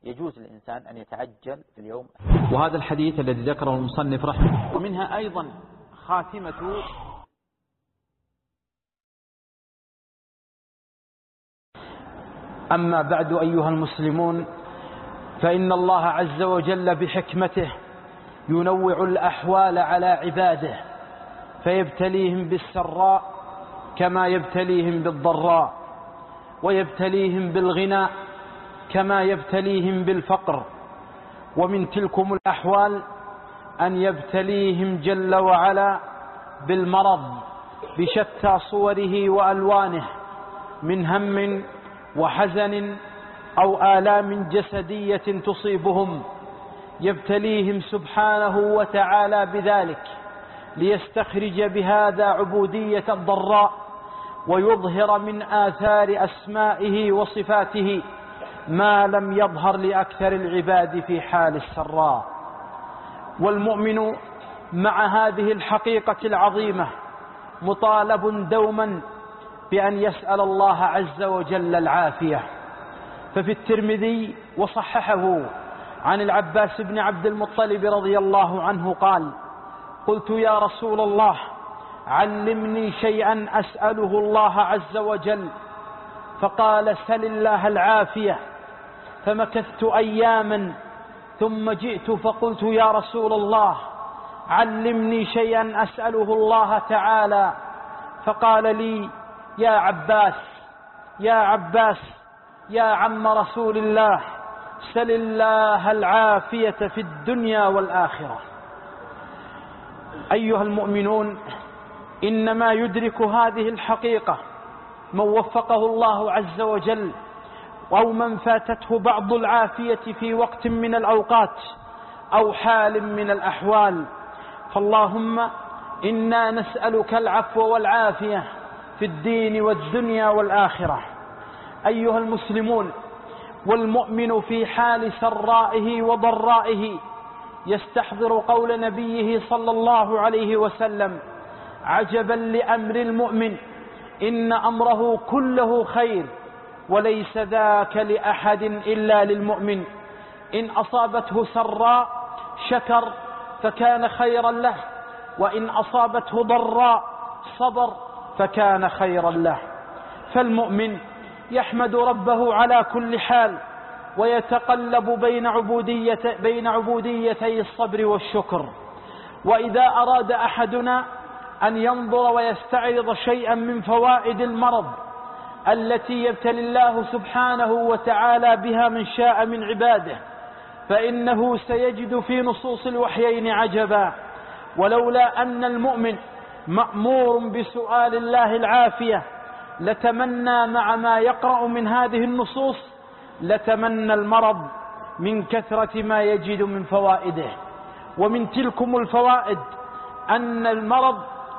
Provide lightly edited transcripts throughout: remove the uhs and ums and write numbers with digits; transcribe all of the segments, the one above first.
يجوز للإنسان أن يتعجل في اليوم. وهذا الحديث الذي ذكره المصنف رحمه، ومنها أيضا خاتمة. أما بعد أيها المسلمون، فإن الله عز وجل بحكمته ينوع الأحوال على عباده، فيبتليهم بالسراء كما يبتليهم بالضراء، ويبتليهم بالغنى كما يبتليهم بالفقر. ومن تلكم الأحوال أن يبتليهم جل وعلا بالمرض بشتى صوره وألوانه، من هم وحزن أو آلام جسدية تصيبهم، يبتليهم سبحانه وتعالى بذلك ليستخرج بهذا عبودية الضراء، ويظهر من آثار أسمائه وصفاته ما لم يظهر لأكثر العباد في حال السراء. والمؤمن مع هذه الحقيقة العظيمة مطالب دوما بأن يسأل الله عز وجل العافية. ففي الترمذي وصححه عن العباس بن عبد المطلب رضي الله عنه قال: قلت يا رسول الله علمني شيئا أسأله الله عز وجل، فقال: سل الله العافية. فمكثت أياما ثم جئت فقلت: يا رسول الله علمني شيئا أسأله الله تعالى. فقال لي: يا عباس يا عباس يا عم رسول الله، سل الله العافية في الدنيا والآخرة. أيها المؤمنون، إنما يدرك هذه الحقيقة من وفقه الله عز وجل، أو من فاتته بعض العافية في وقت من الأوقات أو حال من الأحوال. فاللهم إنا نسألك العفو والعافية في الدين والدنيا والآخرة. أيها المسلمون، والمؤمن في حال سرائه وضرائه يستحضر قول نبيه صلى الله عليه وسلم: عجبا لأمر المؤمن إن أمره كله خير وليس ذاك لأحد إلا للمؤمن، إن أصابته سراء شكر فكان خيرا له، وإن أصابته ضراء صبر فكان خيرا له. فالمؤمن يحمد ربه على كل حال، ويتقلب بين عبوديتي الصبر والشكر. وإذا أراد أحدنا أن ينظر ويستعرض شيئا من فوائد المرض التي يبتلي الله سبحانه وتعالى بها من شاء من عباده، فإنه سيجد في نصوص الوحيين عجبا. ولولا أن المؤمن مأمور بسؤال الله العافية لتمنى مع ما يقرأ من هذه النصوص، لتمنى المرض من كثرة ما يجد من فوائده. ومن تلكم الفوائد أن المرض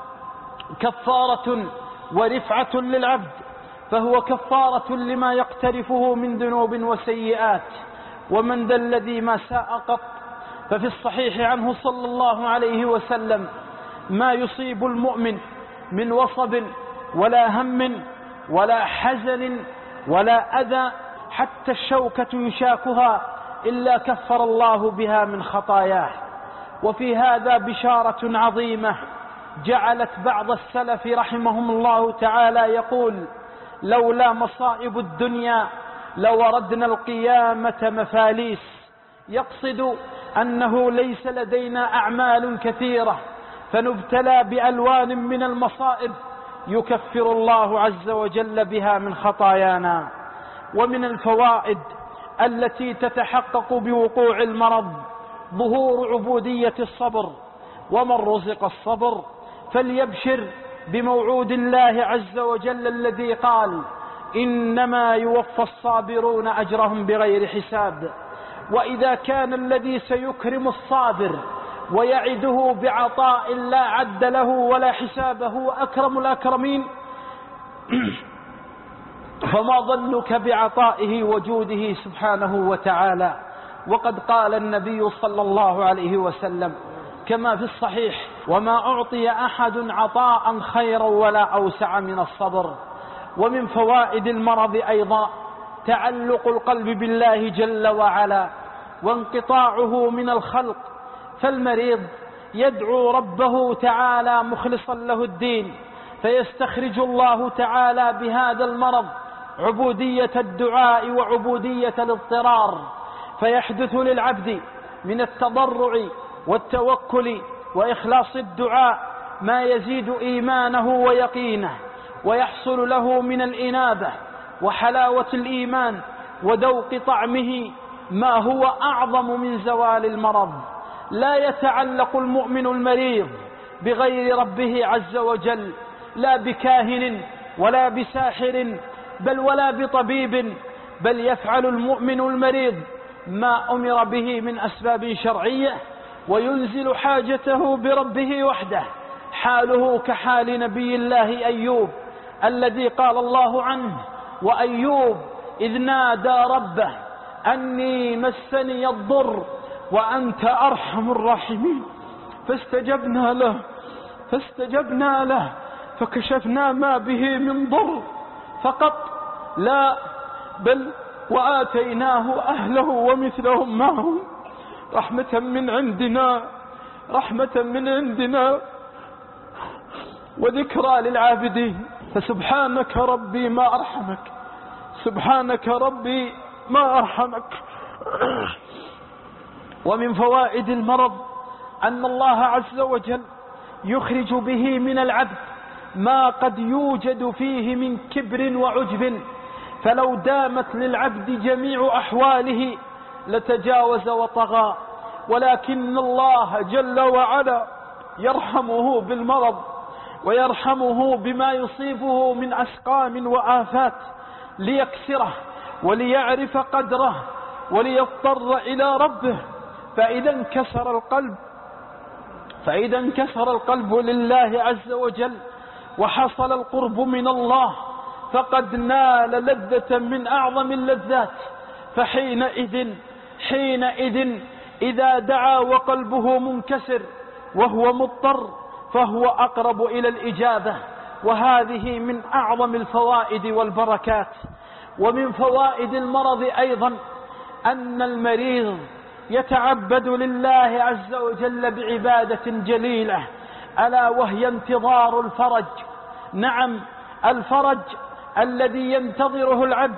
كفارة ورفعة للعبد، فهو كفارة لما يقترفه من ذنوب وسيئات. ومن ذا الذي ما ساء قط؟ ففي الصحيح عنه صلى الله عليه وسلم: ما يصيب المؤمن من وصب ولا هم ولا حزن ولا أذى حتى الشوكة يشاكها إلا كفر الله بها من خطاياه. وفي هذا بشارة عظيمة جعلت بعض السلف رحمهم الله تعالى يقول: لولا مصائب الدنيا لوردنا القيامة مفاليس، يقصد أنه ليس لدينا أعمال كثيرة فنبتلى بألوان من المصائب يكفر الله عز وجل بها من خطايانا. ومن الفوائد التي تتحقق بوقوع المرض ظهور عبودية الصبر، ومن رزق الصبر فليبشر بموعود الله عز وجل الذي قال: إنما يوفى الصابرون أجرهم بغير حساب. وإذا كان الذي سيكرم الصابر ويعده بعطاء لا عد له ولا حساب هو أكرم الأكرمين، فما ظنك بعطائه وجوده سبحانه وتعالى. وقد قال النبي صلى الله عليه وسلم كما في الصحيح: وما أعطي أحد عطاء خيرا ولا أوسع من الصبر. ومن فوائد المرض أيضا تعلق القلب بالله جل وعلا وانقطاعه من الخلق. فالمريض يدعو ربه تعالى مخلصا له الدين، فيستخرج الله تعالى بهذا المرض عبودية الدعاء وعبودية الاضطرار، فيحدث للعبد من التضرع والتوكل وإخلاص الدعاء ما يزيد إيمانه ويقينه، ويحصل له من الإنابة وحلاوة الإيمان وذوق طعمه ما هو أعظم من زوال المرض. لا يتعلق المؤمن المريض بغير ربه عز وجل، لا بكاهن ولا بساحر بل ولا بطبيب، بل يفعل المؤمن المريض ما أمر به من أسباب شرعية، وينزل حاجته بربه وحده، حاله كحال نبي الله أيوب الذي قال الله عنه: وأيوب إذ نادى ربه أني مسني الضر وأنت أرحم الراحمين فاستجبنا له فكشفنا ما به من ضر فقط، لا بل وآتيناه أهله ومثلهم معهم رحمة من عندنا وذكرى للعابدين. فسبحانك ربي ما أرحمك، سبحانك ربي ما أرحمك. ومن فوائد المرض أن الله عز وجل يخرج به من العبد ما قد يوجد فيه من كبر وعجب، فلو دامت للعبد جميع أحواله لتجاوز وطغى، ولكن الله جل وعلا يرحمه بالمرض ويرحمه بما يصيبه من أسقام وآفات ليكسره وليعرف قدره وليضطر إلى ربه. فإذا انكسر القلب لله عز وجل وحصل القرب من الله فقد نال لذة من أعظم اللذات. فحينئذ إذا دعا وقلبه منكسر وهو مضطر فهو أقرب إلى الإجابة، وهذه من أعظم الفوائد والبركات. ومن فوائد المرض أيضا أن المريض يتعبد لله عز وجل بعبادة جليلة، ألا وهي انتظار الفرج. نعم، الفرج الذي ينتظره العبد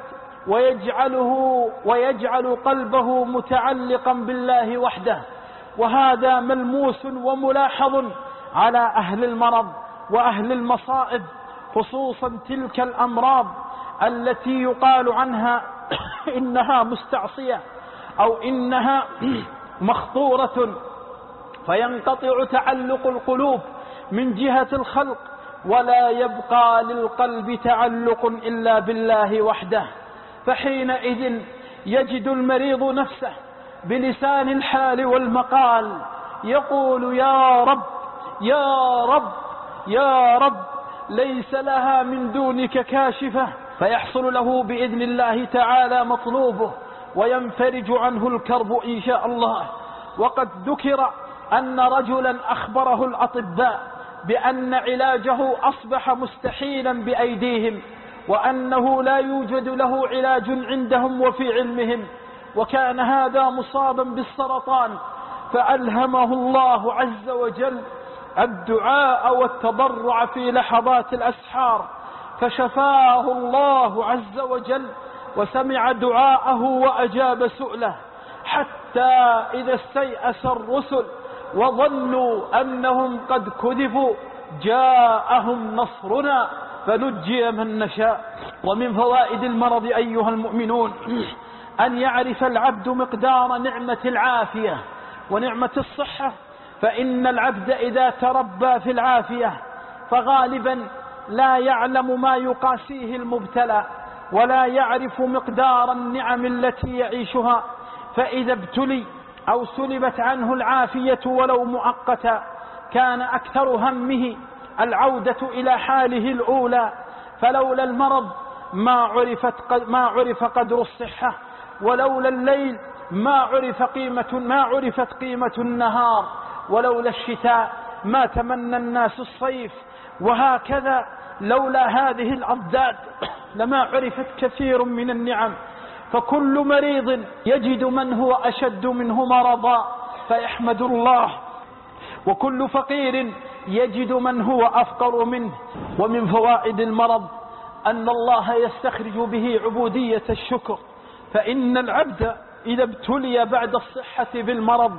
ويجعل قلبه متعلقا بالله وحده، وهذا ملموس وملاحظ على أهل المرض وأهل المصائب، خصوصا تلك الأمراض التي يقال عنها إنها مستعصية أو إنها مخطورة، فينقطع تعلق القلوب من جهة الخلق، ولا يبقى للقلب تعلق إلا بالله وحده. فحينئذ يجد المريض نفسه بلسان الحال والمقال يقول: يا رب يا رب يا رب، ليس لها من دونك كاشفة، فيحصل له بإذن الله تعالى مطلوبه وينفرج عنه الكرب إن شاء الله. وقد ذكر أن رجلا أخبره الأطباء بأن علاجه أصبح مستحيلا بأيديهم، وأنه لا يوجد له علاج عندهم وفي علمهم، وكان هذا مصابا بالسرطان، فألهمه الله عز وجل الدعاء والتضرع في لحظات الأسحار، فشفاه الله عز وجل وسمع دعاءه وأجاب سؤله، حتى إذا استيأس الرسل وظنوا أنهم قد كذبوا جاءهم نصرنا فنجي من نشاء. ومن فوائد المرض أيها المؤمنون أن يعرف العبد مقدار نعمة العافية ونعمة الصحة، فإن العبد إذا تربى في العافية فغالبا لا يعلم ما يقاسيه المبتلى ولا يعرف مقدار النعم التي يعيشها، فإذا ابتلي أو سلبت عنه العافية ولو مؤقتا كان أكثر همه العودة إلى حاله الأولى، فلولا المرض ما عرف قدر الصحة، ولولا الليل ما عرفت قيمة النهار، ولولا الشتاء ما تمنى الناس الصيف، وهكذا لولا هذه الأضداد لما عرفت كثير من النعم فكل مريض يجد من هو أشد منه مرضا فيحمد الله، وكل فقير يجد من هو أفقر منه. ومن فوائد المرض أن الله يستخرج به عبودية الشكر، فإن العبد إذا ابتلي بعد الصحة بالمرض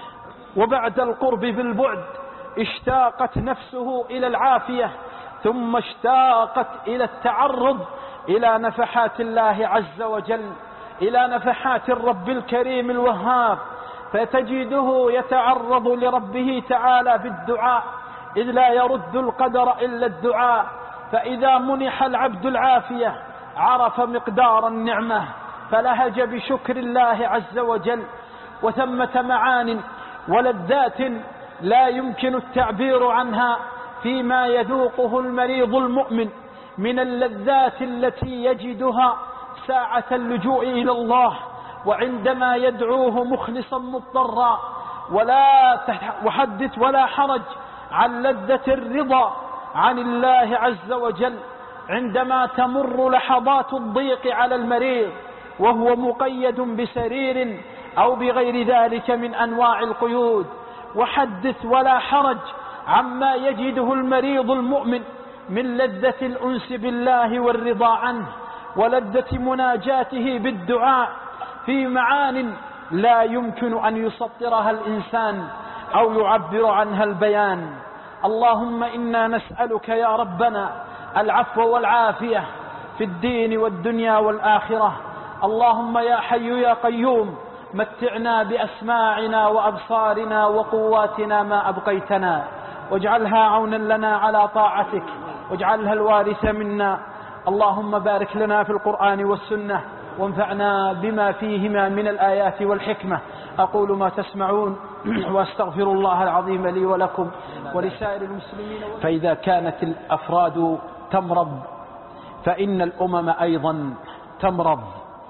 وبعد القرب بالبعد اشتاقت نفسه إلى العافية، ثم اشتاقت إلى التعرض إلى نفحات الله عز وجل، إلى نفحات الرب الكريم الوهاب، فتجده يتعرض لربه تعالى بالدعاء، إذ لا يرد القدر إلا الدعاء. فإذا منح العبد العافية عرف مقدار النعمة فلهج بشكر الله عز وجل. وثمة معان ولذات لا يمكن التعبير عنها فيما يذوقه المريض المؤمن من اللذات التي يجدها ساعة اللجوء إلى الله، وعندما يدعوه مخلصا مضطرا. ولا وحدث ولا حرج عن لذة الرضا عن الله عز وجل عندما تمر لحظات الضيق على المريض وهو مقيد بسرير أو بغير ذلك من أنواع القيود. وحدث ولا حرج عما يجده المريض المؤمن من لذة الأنس بالله والرضا عنه، ولذة مناجاته بالدعاء في معان لا يمكن أن يسطرها الإنسان أو يعبر عنها البيان. اللهم إنا نسألك يا ربنا العفو والعافية في الدين والدنيا والآخرة. اللهم يا حي يا قيوم متعنا بأسماعنا وأبصارنا وقواتنا ما أبقيتنا، واجعلها عونا لنا على طاعتك، واجعلها الوارث منا. اللهم بارك لنا في القرآن والسنة وانفعنا بما فيهما من الآيات والحكمة. أقول ما تسمعون وأستغفر الله العظيم لي ولكم ولسائر المسلمين. فإذا كانت الأفراد تمرض فإن الأمم أيضا تمرض.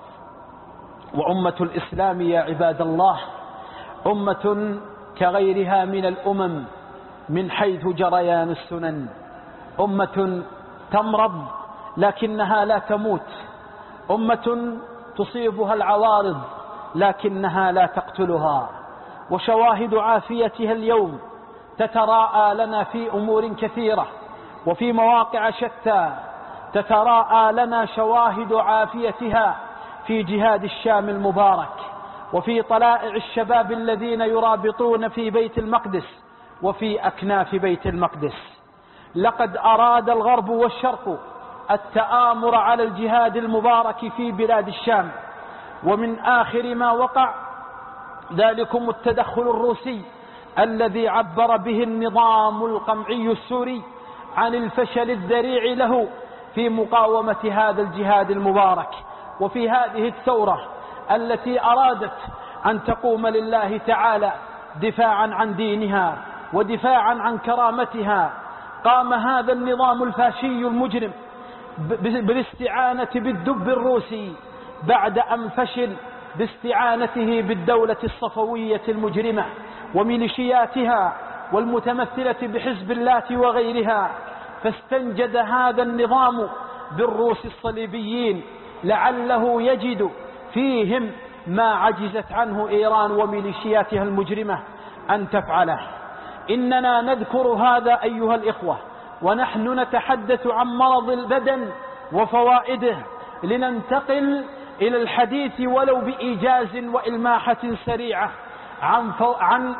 وأمة الإسلام يا عباد الله أمة كغيرها من الأمم من حيث جريان السنن. أمة تمرض لكنها لا تموت، أمة تصيبها العوارض لكنها لا تقتلها. وشواهد عافيتها اليوم تتراءى لنا في أمور كثيرة وفي مواقع شتى. تتراءى لنا شواهد عافيتها في جهاد الشام المبارك، وفي طلائع الشباب الذين يرابطون في بيت المقدس وفي أكناف بيت المقدس. لقد أراد الغرب والشرق التآمر على الجهاد المبارك في بلاد الشام، ومن آخر ما وقع ذلكم التدخل الروسي الذي عبر به النظام القمعي السوري عن الفشل الذريع له في مقاومة هذا الجهاد المبارك. وفي هذه الثورة التي أرادت أن تقوم لله تعالى دفاعا عن دينها ودفاعا عن كرامتها، قام هذا النظام الفاشي المجرم بالاستعانة بالدب الروسي بعد أن فشل باستعانته بالدولة الصفوية المجرمة وميليشياتها والمتمثلة بحزب الله وغيرها. فاستنجد هذا النظام بالروس الصليبيين لعله يجد فيهم ما عجزت عنه إيران وميليشياتها المجرمة أن تفعله. إننا نذكر هذا أيها الإخوة ونحن نتحدث عن مرض البدن وفوائده، لننتقل إلى الحديث ولو بإيجاز وإلماحة سريعة عن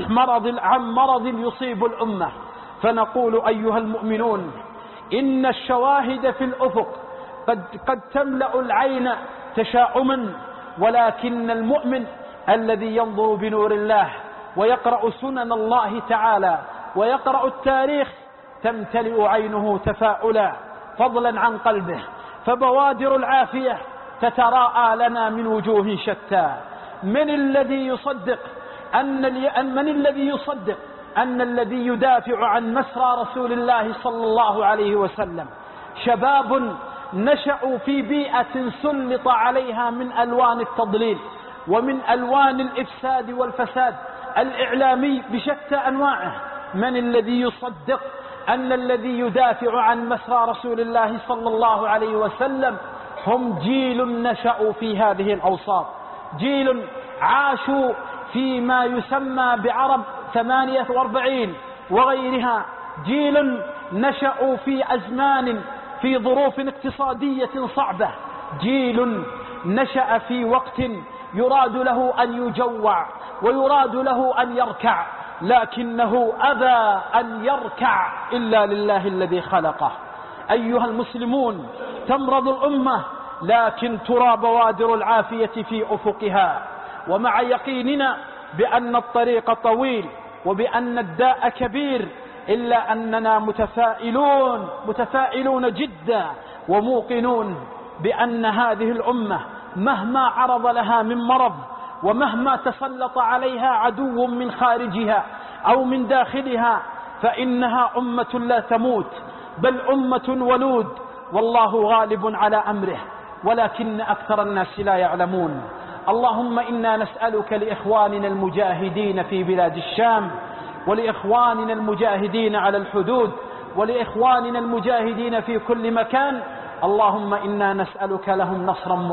مرض يصيب الأمة. فنقول أيها المؤمنون إن الشواهد في الأفق قد تملأ العين تشاؤما، ولكن المؤمن الذي ينظر بنور الله ويقرأ سنن الله تعالى ويقرأ التاريخ تمتلئ عينه تفاؤلا فضلا عن قلبه. فبوادر العافية تتراءى لنا من وجوه شتى. من الذي يصدق أن الذي يدافع عن مسرى رسول الله صلى الله عليه وسلم شباب نشأوا في بيئة سلط عليها من ألوان التضليل ومن ألوان الإفساد والفساد الإعلامي بشتى أنواعه؟ من الذي يصدق أن الذي يدافع عن مسرى رسول الله صلى الله عليه وسلم هم جيل نشأوا في هذه الأوساط، جيل عاشوا فيما يسمى بعرب 48 وغيرها، جيل نشأوا في أزمان في ظروف اقتصادية صعبة، جيل نشأ في وقت يراد له أن يجوع ويراد له أن يركع، لكنه أبى أن يركع إلا لله الذي خلقه. أيها المسلمون، تمرض الأمة لكن ترى بوادر العافية في أفقها، ومع يقيننا بأن الطريق طويل وبأن الداء كبير، إلا أننا متفائلون جدا وموقنون بأن هذه الأمة مهما عرض لها من مرض ومهما تسلط عليها عدو من خارجها أو من داخلها، فإنها أمة لا تموت، بل أمة ولود، والله غالب على أمره، ولكن أكثر الناس لا يعلمون. اللهم إنا نسألك لإخواننا المجاهدين في بلاد الشام، ولإخواننا المجاهدين على الحدود، ولإخواننا المجاهدين في كل مكان، اللهم إنا نسألك لهم نصرا